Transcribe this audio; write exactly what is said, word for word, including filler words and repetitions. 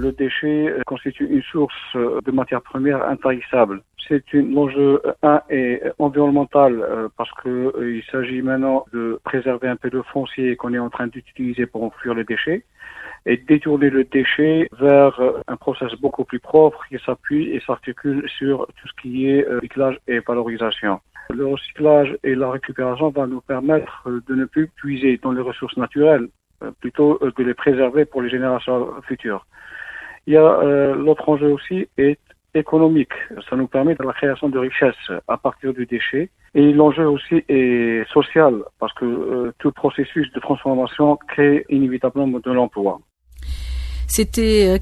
Le déchet constitue une source de matières premières intarissables. C'est une, l'enjeu un est environnemental parce que il s'agit maintenant de préserver un peu le foncier qu'on est en train d'utiliser pour enfouir les déchets et détourner le déchet vers un process beaucoup plus propre qui s'appuie et s'articule sur tout ce qui est recyclage et valorisation. Le recyclage et la récupération vont nous permettre de ne plus puiser dans les ressources naturelles, plutôt de les préserver pour les générations futures. Il y a euh, l'autre enjeu aussi est économique. Ça nous permet de la création de richesses à partir du déchet. Et l'enjeu aussi est social parce que euh, tout processus de transformation crée inévitablement de l'emploi. C'était